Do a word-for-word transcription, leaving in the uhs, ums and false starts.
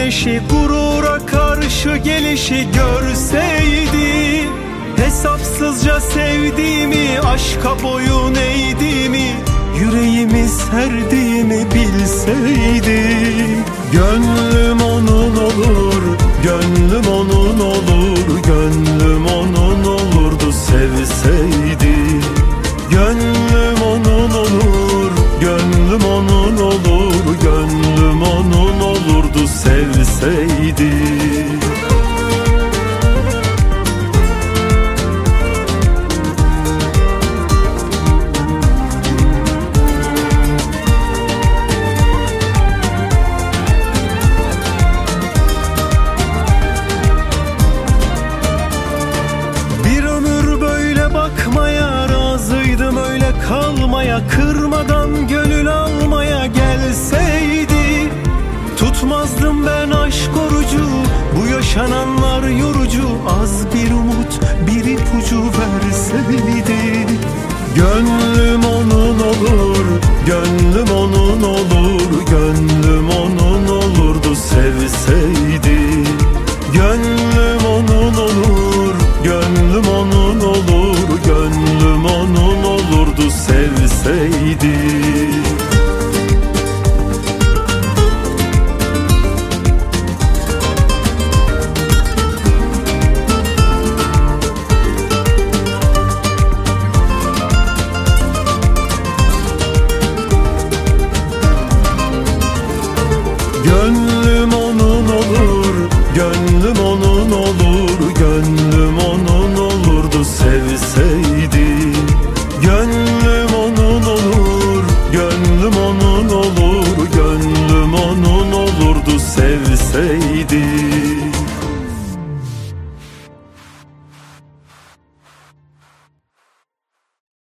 beleşi, gurura karşı gelişi görseydi, hesapsızca sevdiğimi, aşka boyun eğdiğimi, yüreğimi serdiğimi bilseydi. Gönlüm onun olur, gönlüm onun olur, gönlüm onun olurdu sevseydi. Gönlüm onun olur, gönlüm onun olur, gönlüm onun olurdu sevseydi. Kalmaya, kırmadan gönül almaya gelseydi, tutmazdım ben aşk orucu. Bu yaşananlar yorucu, az bir umut, bir ipucu verseydi. Gönlüm onun olur, gönlüm onun olur, gönlüm onun olurdu sevseydi. Gönlüm onun olur, gönlüm onun olur, gönlüm onun olurdu sevseydi. Gönlüm onun olur, gönlüm onun olur, gönlüm onun olurdu sevseydi. Gönlüm onun olur, gönlüm onun olur, gönlüm onun olurdu sevseydi.